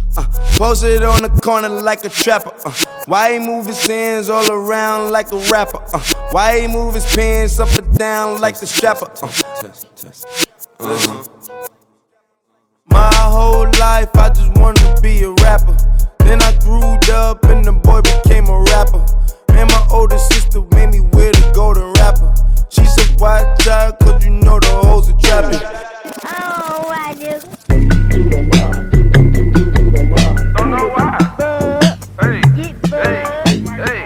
Posted on the corner like a trapper. Why he move his hands all around like a rapper? Why he move his pants up and down like the strapper? My whole life I just wanted to be a rapper. Then I grew up and the boy became a rapper. And my older sister made me wear the golden rapper. She said, watch out, cause you know the hoes are trapping. Oh, why, nigga? Don't know why. Hey, hey, hey.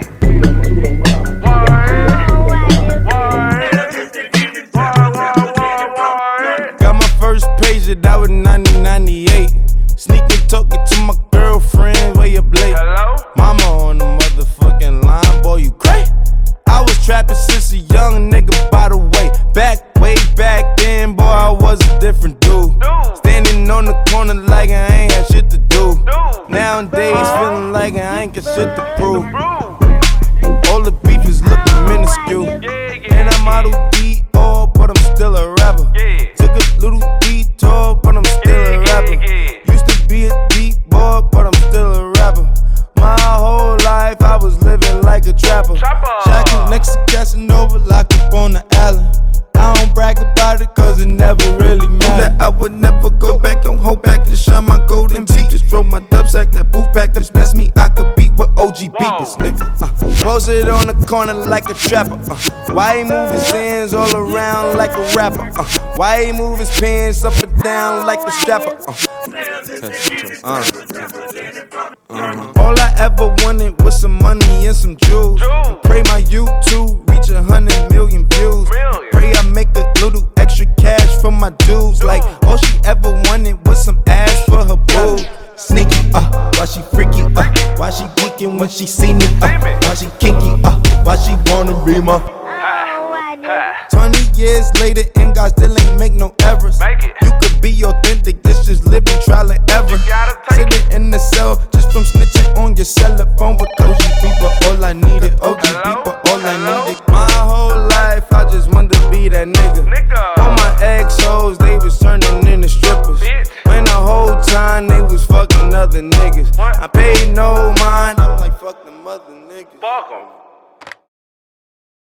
Got my first page that was 1998. Sneaking talking to my girlfriend, way up late. Hello? Mama on the motherfucking line, boy, you crazy? I was trapping since a young nigga, by the way. Way back then, boy, I was a different dude. Standing on the corner like I ain't had shit to do. Nowadays, feeling like I ain't got shit to prove. All the beef is looking minuscule. And I'm out of Dior, but I'm still a rapper. Took a little detour, but I'm still a rapper. Used to be a deep boy, but I'm still a rapper. My whole life I was living like a trapper. Shacking next to Casanova, locked up on the island. I don't brag about it cause it never really mattered. I would never go back, don't hold back to shine my golden teeth. Just throw my dub sack, that booth back, that's best me. I could beat with OG beepers, nigga. Posted on the corner like a trapper. Why he move his hands all around like a rapper? Why he move his pants up and down like a strapper? All I ever wanted was some money and some jewels. Pray my YouTube reach 100 million views. Pray I make a little extra cash for my dudes. Like all she ever wanted was some ass for her boo. Sneaky, why she freaky, why she geeking when she see me, why she kinky, why she wanna be my 20 years later and God still ain't make no errors. You could be authentic, this just living trial and error. Sitting in the cell just from snitching on your cell phone with OG people. All I needed, OG people, all I needed. My whole life I just wanted to be that nigga. All my ex-hoes, they was turning into strippers. When the whole time they was fucking other niggas. I paid no mind, I'm like fuck them other niggas. Fuck 'em.